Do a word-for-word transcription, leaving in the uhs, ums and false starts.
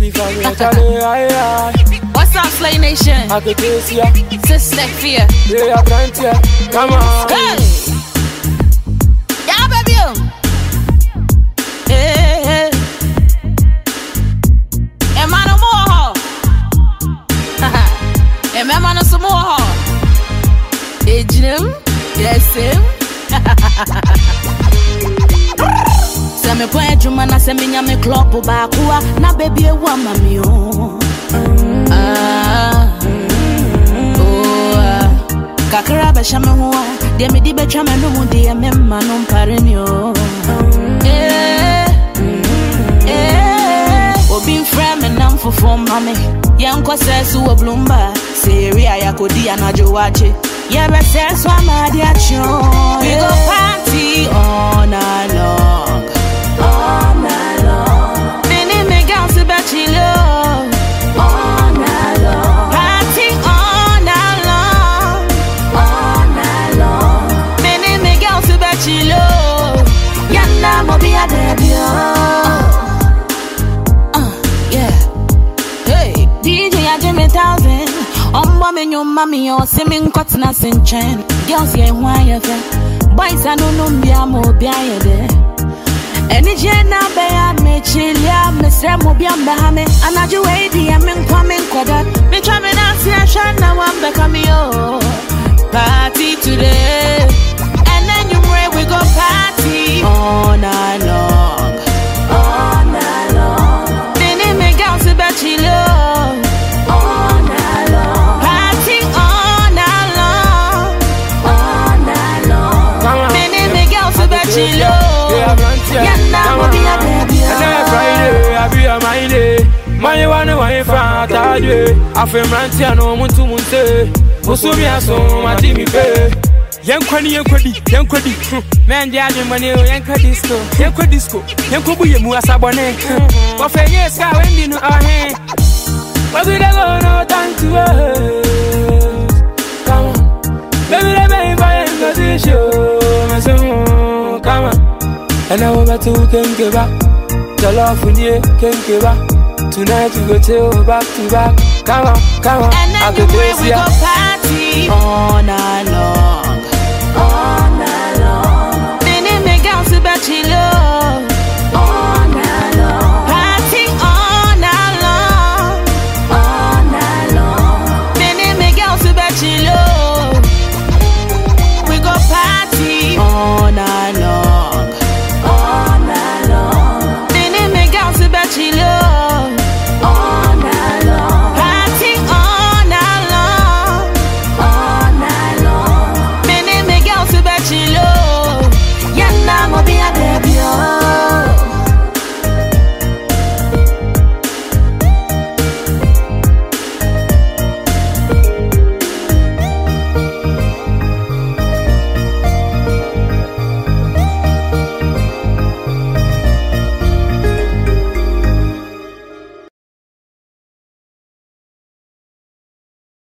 baby for me, Charlie, aye, aye. What's up, Slay Nation? I could taste ya. Sister Fear. Yeah, I can't ya. Come on. Hey. Yeah, baby. Hey, hey. Am I no more? Am I no some more? Hey, Jim. Yes, him. Se me kwen juma na se me nyame club ba kwa na baby e wa mami o. Ah. Oh. Kakra ba shame ho de me di be twa me no mu de me ma no mpare ni o. Eh. Eh. Obi frame me nam fofo mami. Yen ko se su oblumba. Seria ya kodi anajo wache. Yeah, but that's why my dear children, we go party all night long, all night long. Many me girls to bet you love, all night long. Party all night long, all night long. Many me girls to bet you love. Yana mo be a debut. Uh, yeah. Hey, D J a Jimmy Thousand. Um, mommy, your mommy, or simming cotton as in chain. Girls, yeah, why you there? Boys, I don't know me, I'm more behind there. Any jenna bear me chill, yeah, Miss Ramobian Bahame, and I do wait, I'm in coming quadat. Me traveling out, see, I shall now one back on me, oh. Party today, and then you pray we go party all night long, all night long. Then they make out to bet you love. Yeah, Friday, I be a my day. My one wife, I do. I feel Mantiano, Muntu Munte. Musumia, so my Timmy Bay. Young Quadi, young Quadi, young Quadi. Man, the other money, young Cadisco, young Cadisco, young Kubu, Muasabone. What for years, I went in our hand. But we don't go no time to us. Come on, baby, let me buy a position. Come on. And I want to can give up. The love for you can give up. Tonight we go till back to back. Come on, come on. And then you pray we go party all night long, all night long. Many make out to bet you love.